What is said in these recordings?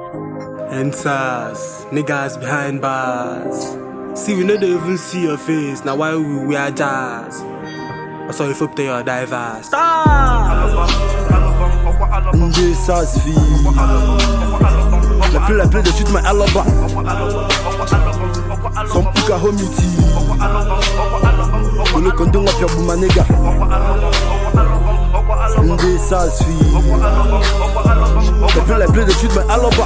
Answers, niggas behind bars. See, we don't even see your face. Now why we wear jazz? I saw you flip to your divers. Des sas filles. La plaie de chute my alaba. Some puka homity. Kolo kondo ngapya buma nega. Des sas filles. La plaie de chute my alaba.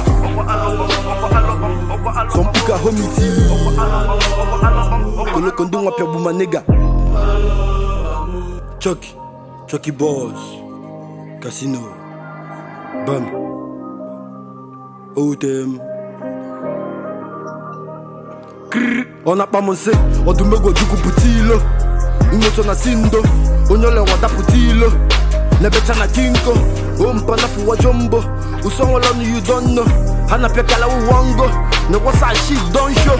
Some puka homity. Kolo kondo ngapya buma nega. Chucky Boss, Casino, Bam, OTM. On n'a pas monsé, on doit me go du coup putilo. Une na sindo, on y a le wada putilo. Nebecha na kinko, umpana fuwa jumbo. Usongo la you don't know. Hana pekala uwango, ne wasa shit don't show.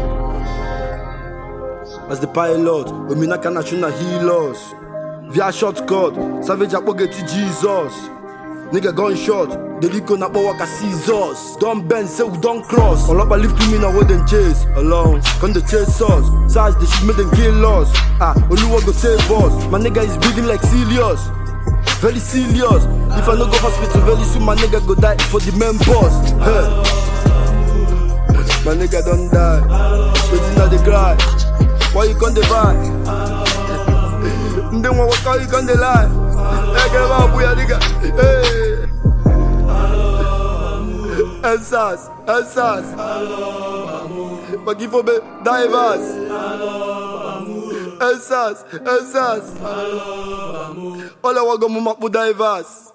As the pilot, omina kana chuna healers. Via shortcut, ça veut dire que Jesus. Nigga gunshot, the lico na waka scissors. Don't bend, say we don't cross. All up I live to me now and chase alone. Come the chase us, size the shit made them kill us. Only one go save us. My nigga is bleeding like serious, very serious. If I no go hospital very soon, my nigga go die for the main boss. Hey. My nigga don't die, waiting at the cry. Why you can't buy? They want to walk out, you can't lie. Hey, get about booyah, nigga. Hey. Answers. But give for me divers. Answers. All I want to go move up with divers.